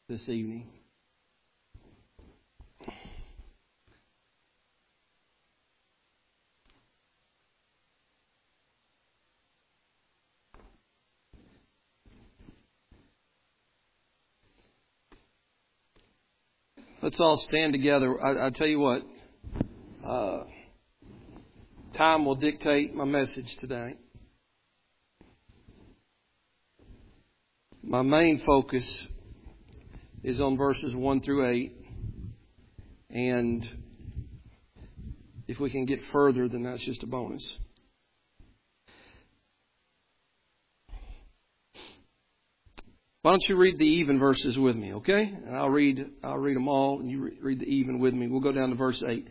this evening. Let's all stand together. I tell you what, time will dictate my message today. My main focus is on verses 1 through 8. And if we can get further, then that's just a bonus. Why don't you read the even verses with me, okay? And I'll read them all, and you read the even with me. We'll go down to verse 8.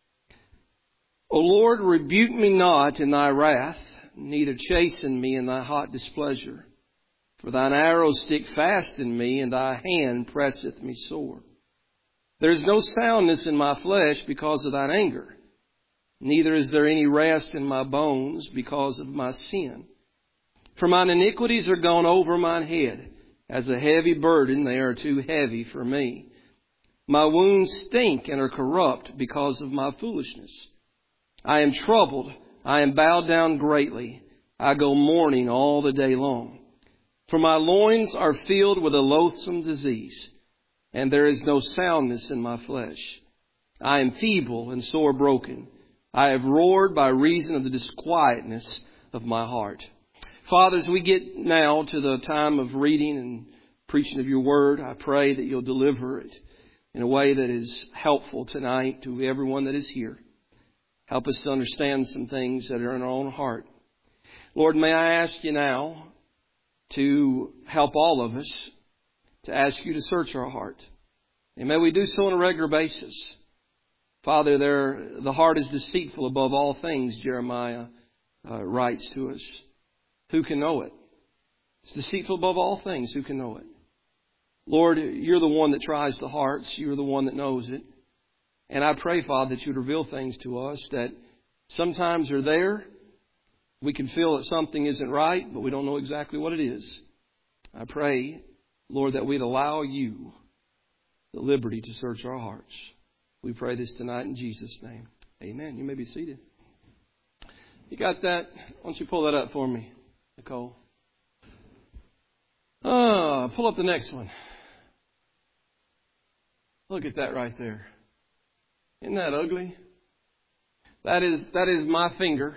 O Lord, rebuke me not in thy wrath, neither chasten me in thy hot displeasure. For thine arrows stick fast in me, and thy hand presseth me sore. There is no soundness in my flesh because of thine anger, neither is there any rest in my bones because of my sin. For mine iniquities are gone over mine head. As a heavy burden, they are too heavy for me. My wounds stink and are corrupt because of my foolishness. I am troubled. I am bowed down greatly. I go mourning all the day long. For my loins are filled with a loathsome disease, and there is no soundness in my flesh. I am feeble and sore broken. I have roared by reason of the disquietness of my heart. Father, as we get now to the time of reading and preaching of your word, I pray that you'll deliver it in a way that is helpful tonight to everyone that is here. Help us to understand some things that are in our own heart. Lord, may I ask you now to help all of us, to ask you to search our heart. And may we do so on a regular basis. Father, the heart is deceitful above all things, Jeremiah writes to us. Who can know it? It's deceitful above all things. Who can know it? Lord, you're the one that tries the hearts. You're the one that knows it. And I pray, Father, that you would reveal things to us that sometimes are there. We can feel that something isn't right, but we don't know exactly what it is. I pray, Lord, that we'd allow you the liberty to search our hearts. We pray this tonight in Jesus' name. Amen. You may be seated. You got that? Why don't you pull that up for me, Nicole? Pull up the next one. Look at that right there. Isn't that ugly? That is my finger.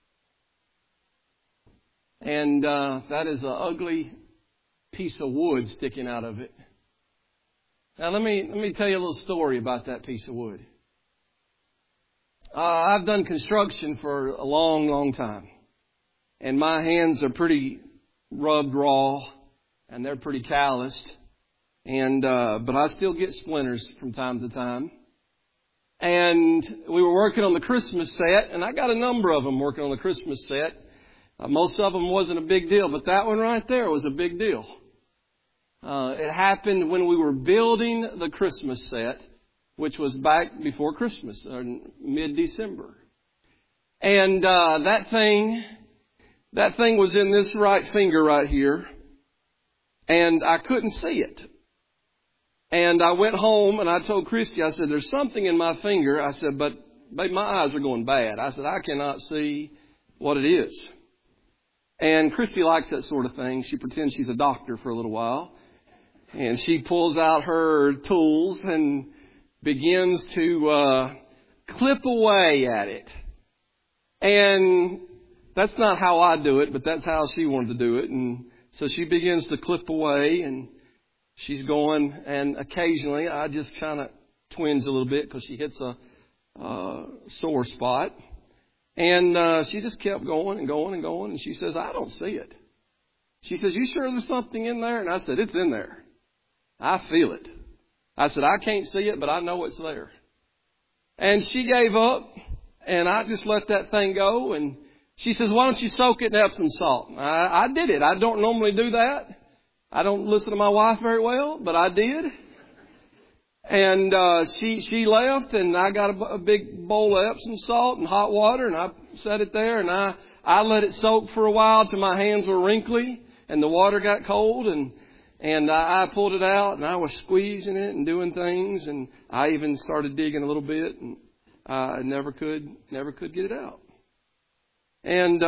And that is an ugly piece of wood sticking out of it. Now let me tell you a little story about that piece of wood. I've done construction for a long, long time. And my hands are pretty rubbed raw. And they're pretty calloused. And but I still get splinters from time to time. And we were working on the Christmas set. And I got a number of them working on the Christmas set. Most of them wasn't a big deal. But that one right there was a big deal. It happened when we were building the Christmas set, which was back before Christmas, mid-December. And that thing was in this right finger right here. And I couldn't see it. And I went home and I told Christy, I said, there's something in my finger. I said, but babe, my eyes are going bad. I said, I cannot see what it is. And Christy likes that sort of thing. She pretends she's a doctor for a little while. And she pulls out her tools and begins to clip away at it. And that's not how I do it, but that's how she wanted to do it. And so she begins to clip away, and she's going, and occasionally I just kind of twinge a little bit because she hits a sore spot. And she just kept going and going and going, and she says, I don't see it. She says, you sure there's something in there? And I said, it's in there. I feel it. I said, I can't see it, but I know it's there. And she gave up, and I just let that thing go, and she says, why don't you soak it in Epsom salt? I did it. I don't normally do that. I don't listen to my wife very well, but I did. And she left, and I got a big bowl of Epsom salt and hot water, and I set it there, and I let it soak for a while till my hands were wrinkly and the water got cold. And And I pulled it out, and I was squeezing it and doing things, and I even started digging a little bit, and I never could get it out. And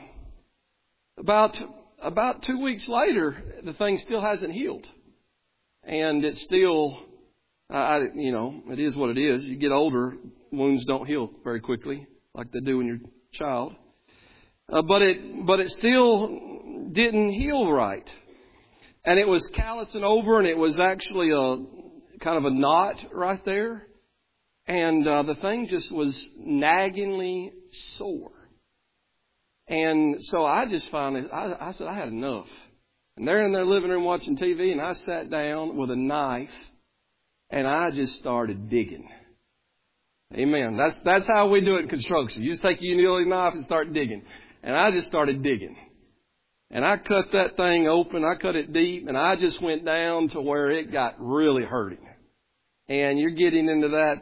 about 2 weeks later, the thing still hasn't healed, and it's still, it is what it is. You get older, wounds don't heal very quickly like they do when you're a child. But it still didn't heal right. And it was callousing over, and it was actually a kind of a knot right there. And the thing just was naggingly sore. And so I just finally, I said, I had enough. And they're in their living room watching TV, and I sat down with a knife, and I just started digging. Amen. That's how we do it in construction. You just take your utility knife and start digging. And I just started digging. And I cut that thing open. I cut it deep. And I just went down to where it got really hurting. And you're getting into that.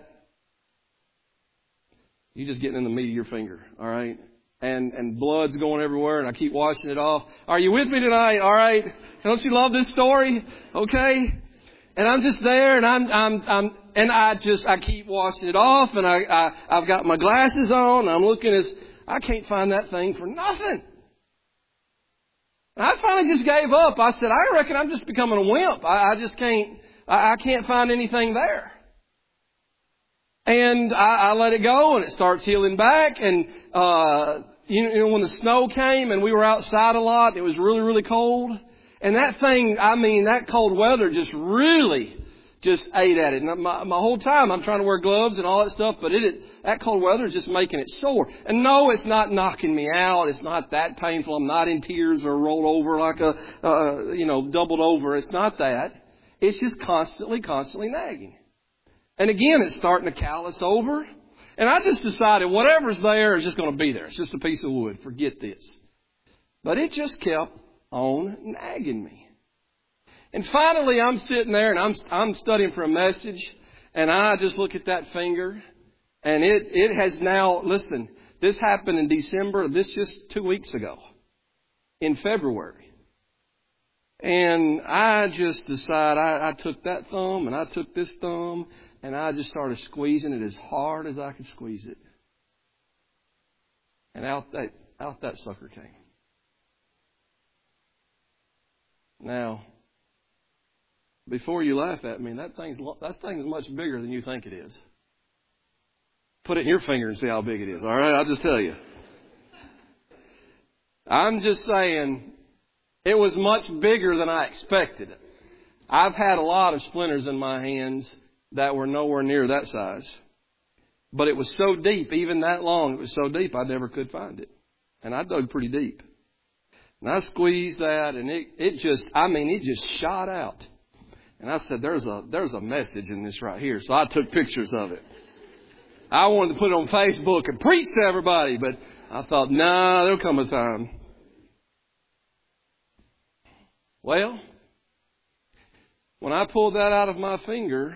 You're just getting in the meat of your finger. All right. And blood's going everywhere. And I keep washing it off. Are you with me tonight? All right. Don't you love this story? Okay. And I'm just there, and I keep washing it off, and I've got my glasses on. I'm looking I can't find that thing for nothing. And I finally just gave up. I said, I reckon I'm just becoming a wimp. I just can't, I can't find anything there. And I let it go, and it starts healing back. And, when the snow came and we were outside a lot, it was really, really cold. And that thing, that cold weather just really just ate at it. And my whole time I'm trying to wear gloves and all that stuff, but that cold weather is just making it sore. And no, it's not knocking me out. It's not that painful. I'm not in tears or rolled over like doubled over. It's not that. It's just constantly nagging. And again, it's starting to callous over. And I just decided whatever's there is just going to be there. It's just a piece of wood. Forget this. But it just kept on nagging me. And finally, I'm sitting there and I'm studying for a message, and I just look at that finger, and it has now, listen, this happened in December, this just 2 weeks ago, in February. And I just decided, I took that thumb and I took this thumb, and I just started squeezing it as hard as I could squeeze it. And out that sucker came. Now, before you laugh at me, that thing's much bigger than you think it is. Put it in your finger and see how big it is. All right, I'll just tell you. I'm just saying, it was much bigger than I expected. I've had a lot of splinters in my hands that were nowhere near that size. But it was so deep, even that long, it was so deep I never could find it. And I dug pretty deep. And I squeezed that, and it just shot out. And I said, there's a message in this right here. So I took pictures of it. I wanted to put it on Facebook and preach to everybody, but I thought, there'll come a time. Well, when I pulled that out of my finger,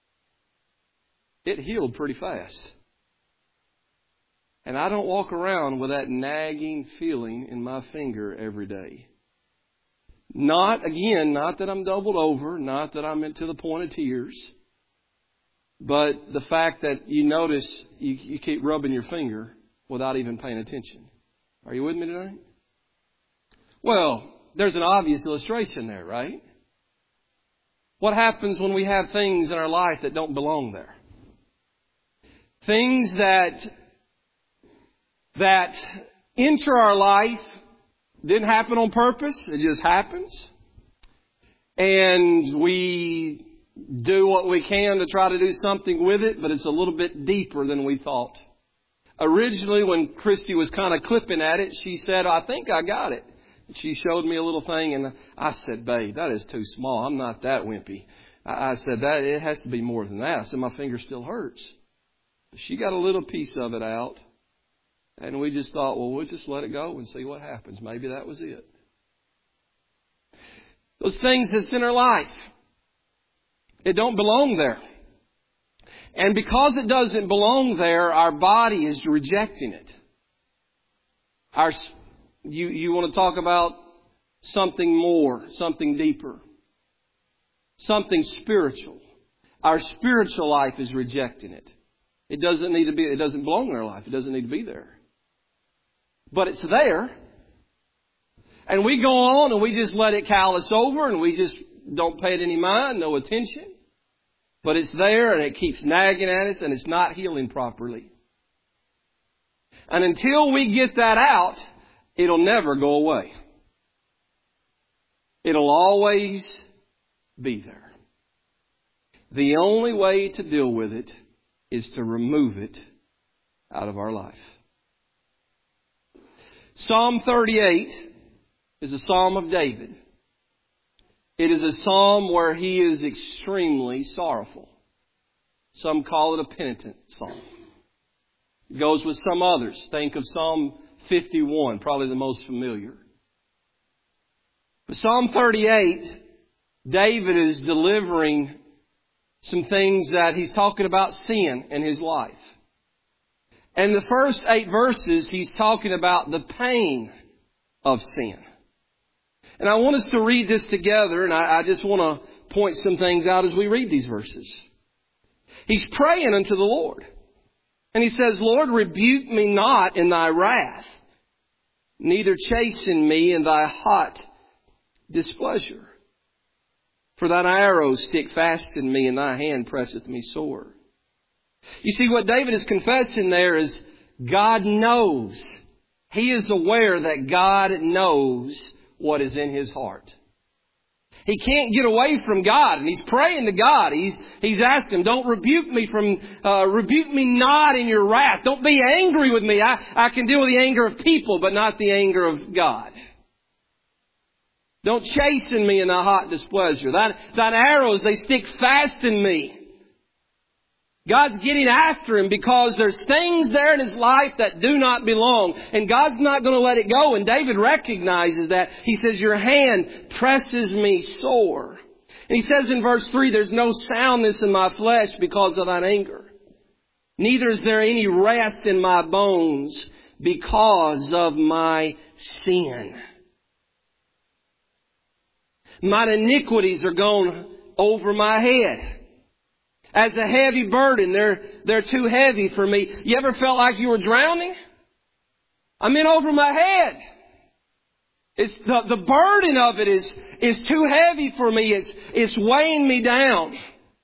it healed pretty fast. And I don't walk around with that nagging feeling in my finger every day. Not that I'm doubled over, not that I'm to the point of tears, but the fact that you notice you keep rubbing your finger without even paying attention. Are you with me tonight? Well, there's an obvious illustration there, right? What happens when we have things in our life that don't belong there? Things that enter our life didn't happen on purpose. It just happens. And we do what we can to try to do something with it, but it's a little bit deeper than we thought. Originally, when Christy was kind of clipping at it, she said, I think I got it. She showed me a little thing, and I said, babe, that is too small. I'm not that wimpy. I said, that it has to be more than that. I said, my finger still hurts. She got a little piece of it out. And we just thought, well, we'll just let it go and see what happens. Maybe that was it. Those things that's in our life, it don't belong there. And because it doesn't belong there, our body is rejecting it. You want to talk about something more, something deeper. something spiritual. Our spiritual life is rejecting it. It doesn't belong in our life. It doesn't need to be there. But it's there. And we go on and we just let it callous over and we just don't pay it any mind, no attention. But it's there and it keeps nagging at us and it's not healing properly. And until we get that out, it'll never go away. It'll always be there. The only way to deal with it is to remove it out of our life. Psalm 38 is a psalm of David. It is a psalm where he is extremely sorrowful. Some call it a penitent psalm. It goes with some others. Think of Psalm 51, probably the most familiar. But Psalm 38, David is delivering some things that he's talking about sin in his life. And the first 8 verses, he's talking about the pain of sin. And I want us to read this together, and I just want to point some things out as we read these verses. He's praying unto the Lord. And he says, Lord, rebuke me not in thy wrath, neither chasten me in thy hot displeasure. For thine arrows stick fast in me, and thy hand presseth me sore. You see, what David is confessing there is God knows. He is aware that God knows what is in his heart. He can't get away from God, and he's praying to God. He's asking, don't rebuke me rebuke me not in your wrath. Don't be angry with me. I can deal with the anger of people, but not the anger of God. Don't chasten me in thy hot displeasure. Thine arrows, they stick fast in me. God's getting after him because there's things there in his life that do not belong. And God's not going to let it go. And David recognizes that. He says, your hand presses me sore. And he says in verse 3, there's no soundness in my flesh because of thine anger. Neither is there any rest in my bones because of my sin. Mine iniquities are gone over my head. As a heavy burden, they're too heavy for me. You ever felt like you were drowning? I'm in over my head. It's the burden of it is too heavy for me. It's weighing me down.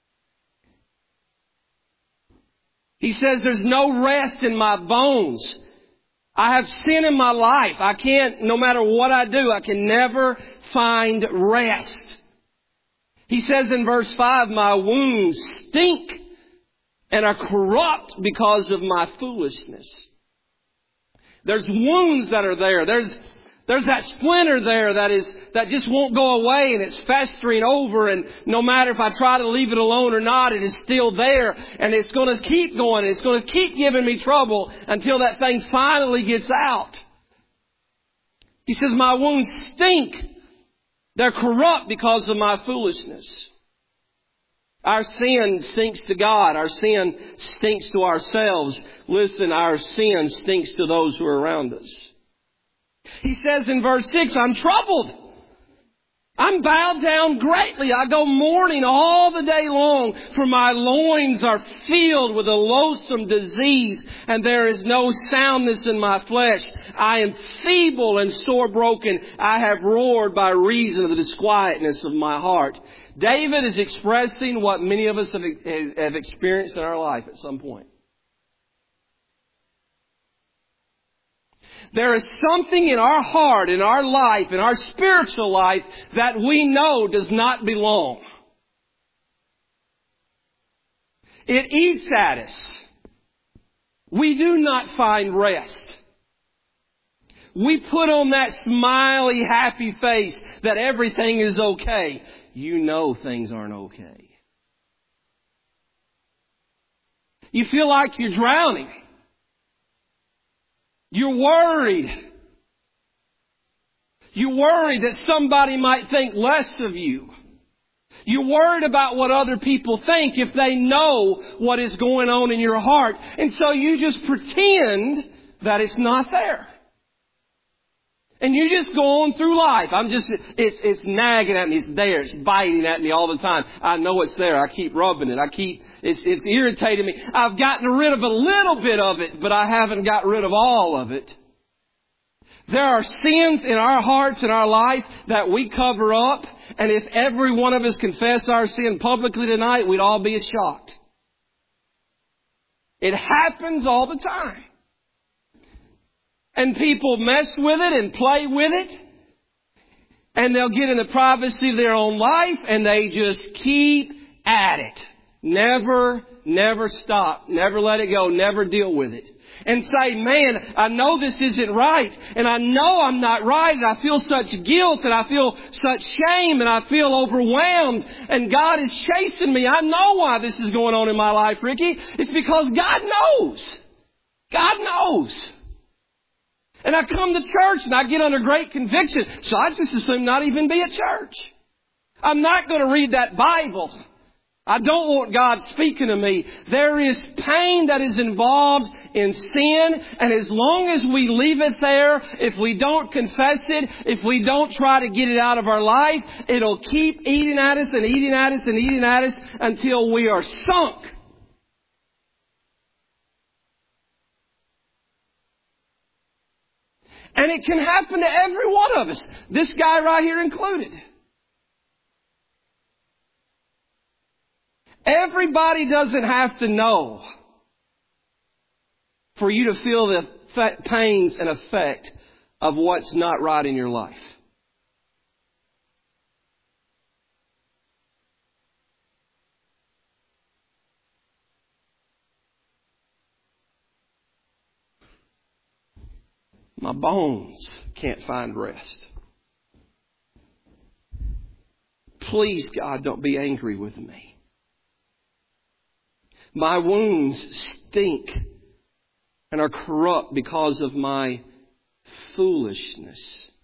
He says there's no rest in my bones. I have sin in my life. I can't, no matter what I do, I can never find rest. He says in verse 5, my wounds stink and are corrupt because of my foolishness. There's wounds that are there. There's that splinter there that just won't go away, and it's festering over, and no matter if I try to leave it alone or not, it is still there, and it's going to keep going. It's going to keep giving me trouble until that thing finally gets out. He says, my wounds stink. They're corrupt because of my foolishness. Our sin stinks to God. Our sin stinks to ourselves. Listen, our sin stinks to those who are around us. He says in verse 6, I'm troubled. I'm bowed down greatly. I go mourning all the day long, for my loins are filled with a loathsome disease, and there is no soundness in my flesh. I am feeble and sore broken. I have roared by reason of the disquietness of my heart. David is expressing what many of us have experienced in our life at some point. There is something in our heart, in our life, in our spiritual life that we know does not belong. It eats at us. We do not find rest. We put on that smiley, happy face that everything is okay. You know things aren't okay. You feel like you're drowning. You're worried. You're worried that somebody might think less of you. You're worried about what other people think if they know what is going on in your heart. And so you just pretend that it's not there. And you just go on through life. It's nagging at me. It's there. It's biting at me all the time. I know it's there. I keep rubbing it. It's irritating me. I've gotten rid of a little bit of it, but I haven't got rid of all of it. There are sins in our hearts and our life that we cover up. And if every one of us confessed our sin publicly tonight, we'd all be as shocked. It happens all the time. And people mess with it and play with it. And they'll get in the privacy of their own life and they just keep at it. Never stop. Never let it go. Never deal with it. And say, man, I know this isn't right. And I know I'm not right. And I feel such guilt and I feel such shame and I feel overwhelmed. And God is chasing me. I know why this is going on in my life, Ricky. It's because God knows. God knows. And I come to church and I get under great conviction. So I just assume not even be at church. I'm not going to read that Bible. I don't want God speaking to me. There is pain that is involved in sin. And as long as we leave it there, if we don't confess it, if we don't try to get it out of our life, it'll keep eating at us and eating at us and eating at us until we are sunk. And it can happen to every one of us. This guy right here included. Everybody doesn't have to know for you to feel the pains and effect of what's not right in your life. My bones can't find rest. Please, God, don't be angry with me. My wounds stink and are corrupt because of my foolishness.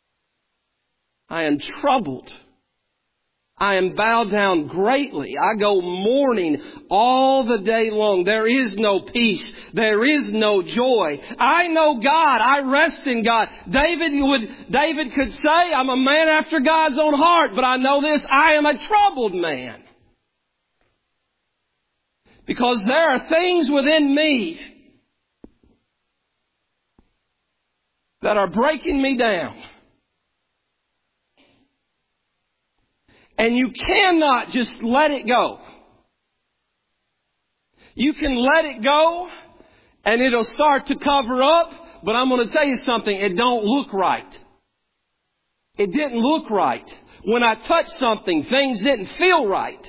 I am troubled. I am bowed down greatly. I go mourning all the day long. There is no peace. There is no joy. I know God. I rest in God. David could say, I'm a man after God's own heart, but I know this, I am a troubled man. Because there are things within me that are breaking me down. And you cannot just let it go. You can let it go and it'll start to cover up. But I'm going to tell you something. It don't look right. It didn't look right. When I touched something, things didn't feel right.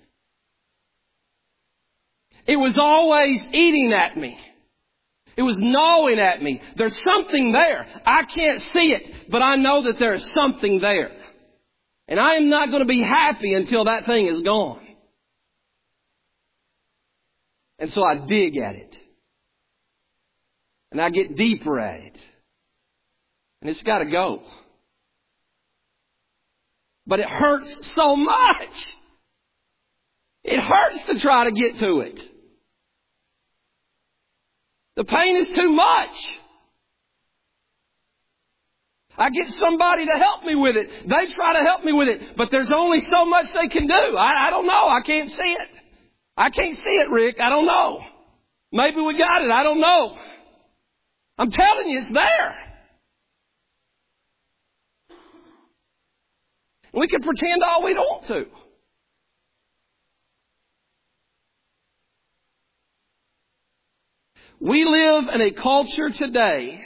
It was always eating at me. It was gnawing at me. There's something there. I can't see it, but I know that there's something there. And I am not going to be happy until that thing is gone. And so I dig at it. And I get deeper at it. And it's got to go. But it hurts so much. It hurts to try to get to it. The pain is too much. I get somebody to help me with it. They try to help me with it. But there's only so much they can do. I don't know. I can't see it. I can't see it, Rick. I don't know. Maybe we got it. I don't know. I'm telling you, it's there. We can pretend all we want to. We live in a culture today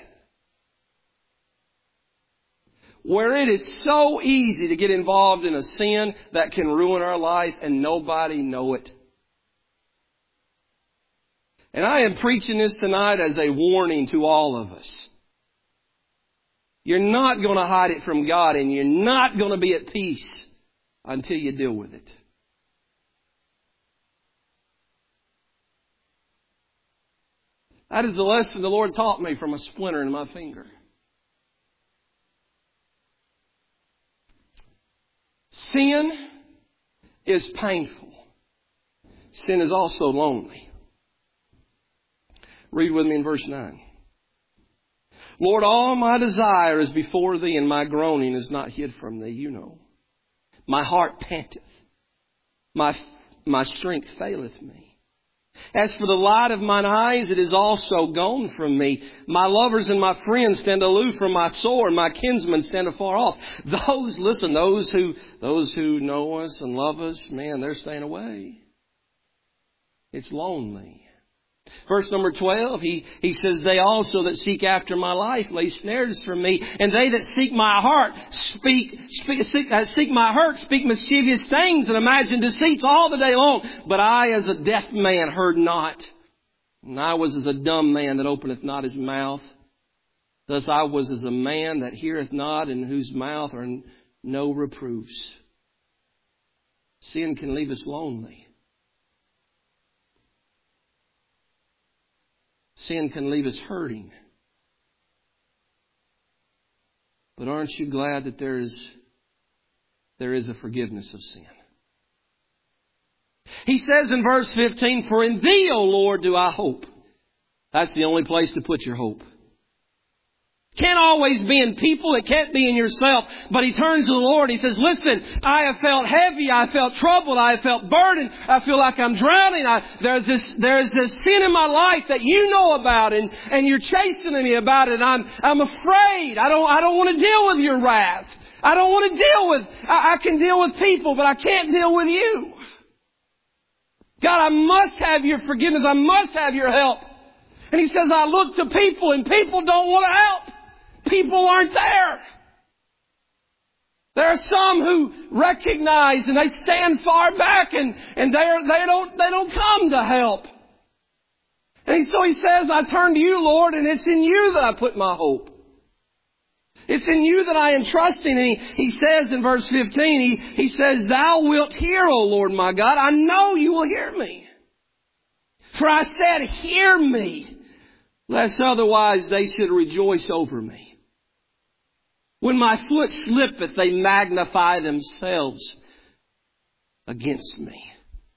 where it is so easy to get involved in a sin that can ruin our life and nobody know it. And I am preaching this tonight as a warning to all of us. You're not going to hide it from God and you're not going to be at peace until you deal with it. That is the lesson the Lord taught me from a splinter in my finger. Sin is painful. Sin is also lonely. Read with me in verse 9. Lord, all my desire is before Thee, and my groaning is not hid from Thee. You know. My heart panteth. My strength faileth me. As for the light of mine eyes, it is also gone from me. My lovers and my friends stand aloof from my sore, and my kinsmen stand afar off. Those who know us and love us, man, they're staying away. It's lonely. Verse number 12, he says, they also that seek after my life lay snares for me, and they that seek my heart speak mischievous things and imagine deceits all the day long. But I, as a deaf man, heard not, and I was as a dumb man that openeth not his mouth. Thus I was as a man that heareth not, in whose mouth are no reproofs. Sin can leave us lonely. Sin can leave us hurting. But aren't you glad that there is a forgiveness of sin? He says in verse 15, for in Thee, O Lord, do I hope. That's the only place to put your hope. Can't always be in people. It can't be in yourself. But he turns to the Lord. He says, listen, I have felt heavy. I felt troubled. I have felt burdened. I feel like I'm drowning. There's this sin in my life that you know about, and you're chastening me about it. I'm afraid. I don't want to deal with your wrath. I don't want to deal with, I can deal with people, but I can't deal with you. God, I must have your forgiveness. I must have your help. And he says, I look to people, and people don't want to help. People aren't there. There are some who recognize and they stand far back and they don't come to help. And so he says, I turn to you, Lord, and it's in you that I put my hope. It's in you that I am trusting. And he says in verse 15, he says, Thou wilt hear, O Lord my God. I know you will hear me. For I said, hear me, lest otherwise they should rejoice over me. When my foot slippeth, they magnify themselves against me,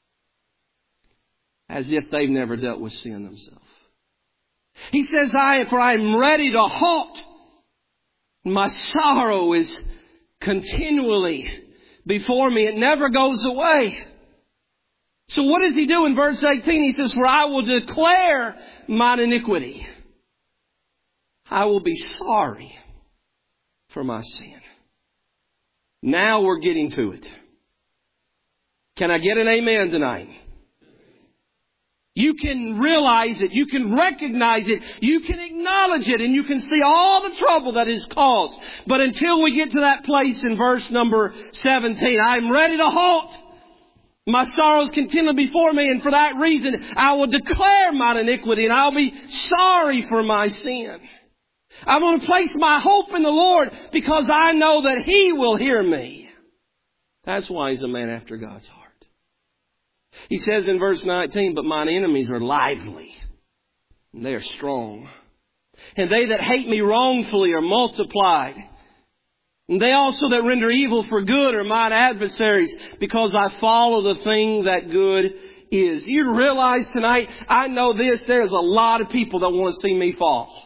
as if they've never dealt with sin themselves. He says, for I am ready to halt. My sorrow is continually before me. It never goes away. So what does he do in verse 18? He says, for I will declare mine iniquity. I will be sorry for my sin. Now we're getting to it. Can I get an amen tonight? You can realize it. You can recognize it. You can acknowledge it. And you can see all the trouble that is caused. But until we get to that place in verse number 17, I'm ready to halt. My sorrows continue before me. And for that reason, I will declare mine iniquity. And I'll be sorry for my sin. I'm going to place my hope in the Lord because I know that He will hear me. That's why he's a man after God's heart. He says in verse 19, but mine enemies are lively, and they are strong. And they that hate me wrongfully are multiplied. And they also that render evil for good are mine adversaries, because I follow the thing that good is. You realize tonight, I know this, there's a lot of people that want to see me fall.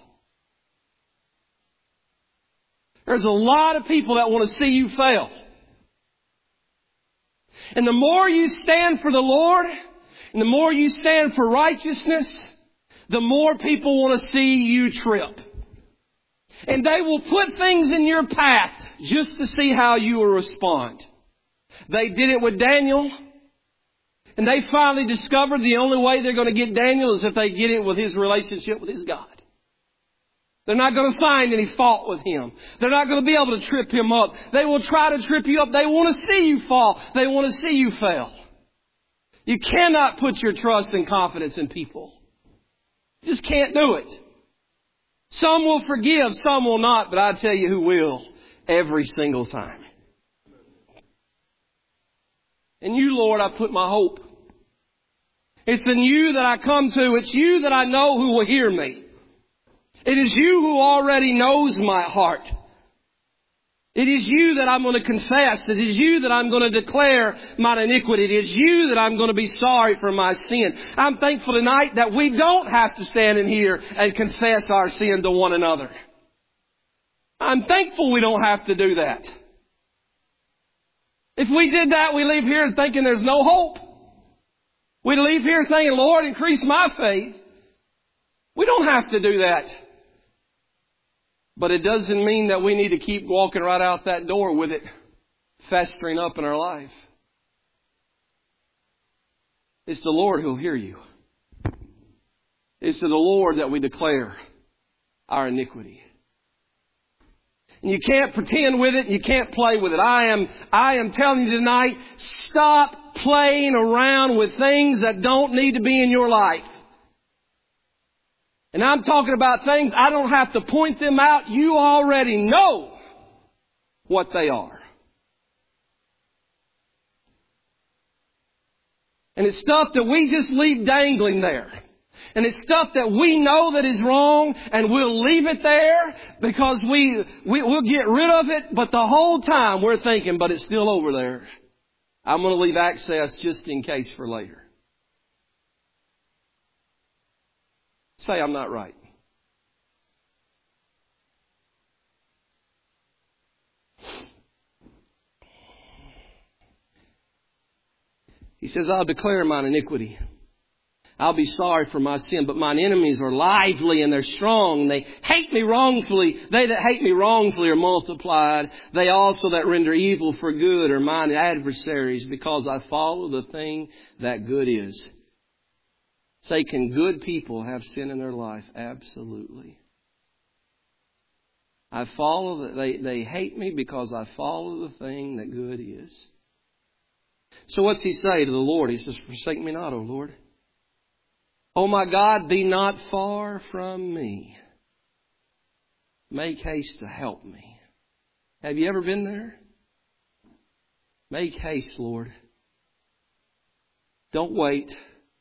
There's a lot of people that want to see you fail. And the more you stand for the Lord, and the more you stand for righteousness, the more people want to see you trip. And they will put things in your path just to see how you will respond. They did it with Daniel. And they finally discovered the only way they're going to get Daniel is if they get it with his relationship with his God. They're not going to find any fault with him. They're not going to be able to trip him up. They will try to trip you up. They want to see you fall. They want to see you fail. You cannot put your trust and confidence in people. You just can't do it. Some will forgive, some will not, but I tell you who will every single time. In you, Lord, I put my hope. It's in you that I come to. It's you that I know who will hear me. It is you who already knows my heart. It is you that I'm going to confess. It is you that I'm going to declare my iniquity. It is you that I'm going to be sorry for my sin. I'm thankful tonight that we don't have to stand in here and confess our sin to one another. I'm thankful we don't have to do that. If we did that, we leave here thinking there's no hope. We leave here thinking, Lord, increase my faith. We don't have to do that. But it doesn't mean that we need to keep walking right out that door with it festering up in our life. It's the Lord who'll hear you. It's to the Lord that we declare our iniquity. And you can't pretend with it. You can't play with it. I am telling you tonight, stop playing around with things that don't need to be in your life. And I'm talking about things I don't have to point them out. You already know what they are. And it's stuff that we just leave dangling there. And it's stuff that we know that is wrong, and we'll leave it there because we'll get rid of it. But the whole time we're thinking, but it's still over there. I'm going to leave access just in case for later. Say I'm not right. He says, I'll declare mine iniquity. I'll be sorry for my sin, but mine enemies are lively and they're strong. They hate me wrongfully. They that hate me wrongfully are multiplied. They also that render evil for good are mine adversaries, because I follow the thing that good is. Say, can good people have sin in their life? Absolutely. I follow, they hate me because I follow the thing that good is. So what's he say to the Lord? He says, forsake me not, O Lord. O my God, be not far from me. Make haste to help me. Have you ever been there? Make haste, Lord. Don't wait.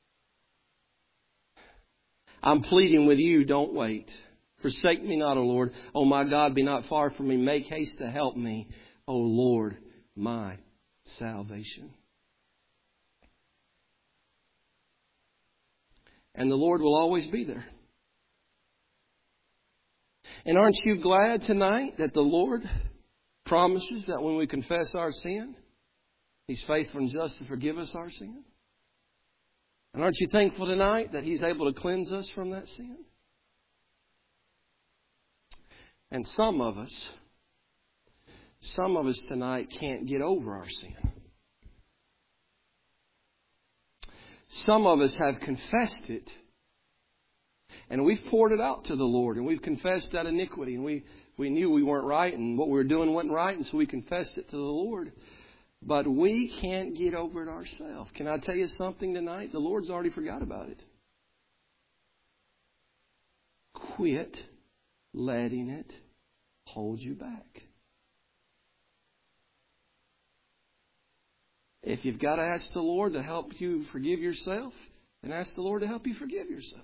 I'm pleading with you, don't wait. Forsake me not, O Lord. O my God, be not far from me. Make haste to help me, O Lord, my salvation. And the Lord will always be there. And aren't you glad tonight that the Lord promises that when we confess our sin, He's faithful and just to forgive us our sin? And aren't you thankful tonight that He's able to cleanse us from that sin? And some of us tonight can't get over our sin. Some of us have confessed it. And we've poured it out to the Lord. And we've confessed that iniquity. And we knew we weren't right. And what we were doing wasn't right. And so we confessed it to the Lord. But we can't get over it ourselves. Can I tell you something tonight? The Lord's already forgot about it. Quit letting it hold you back. If you've got to ask the Lord to help you forgive yourself, then ask the Lord to help you forgive yourself.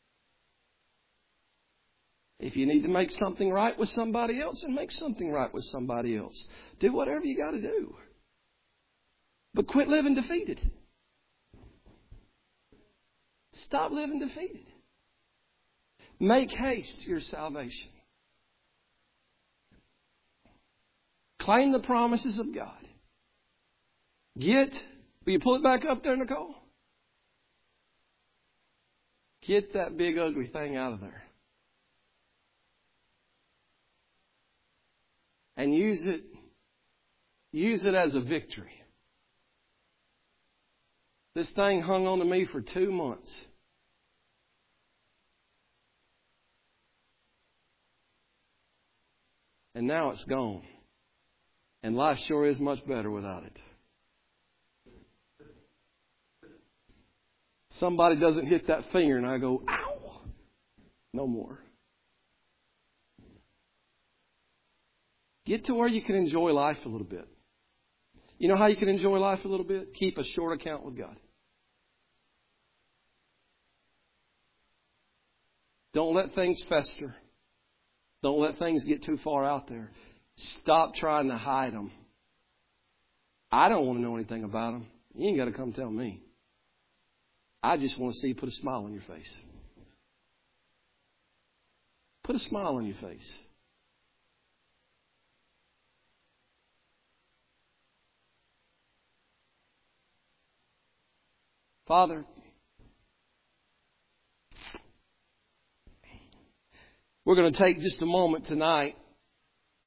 If you need to make something right with somebody else, then make something right with somebody else. Do whatever you got to do. But quit living defeated. Stop living defeated. Make haste to your salvation. Claim the promises of God. Will you pull it back up there, Nicole? Get that big ugly thing out of there. And use it as a victory. This thing hung on to me for 2 months. And now it's gone. And life sure is much better without it. Somebody doesn't hit that finger and I go, ow! No more. Get to where you can enjoy life a little bit. You know how you can enjoy life a little bit? Keep a short account with God. Don't let things fester. Don't let things get too far out there. Stop trying to hide them. I don't want to know anything about them. You ain't got to come tell me. I just want to see you put a smile on your face. Put a smile on your face. Father, we're going to take just a moment tonight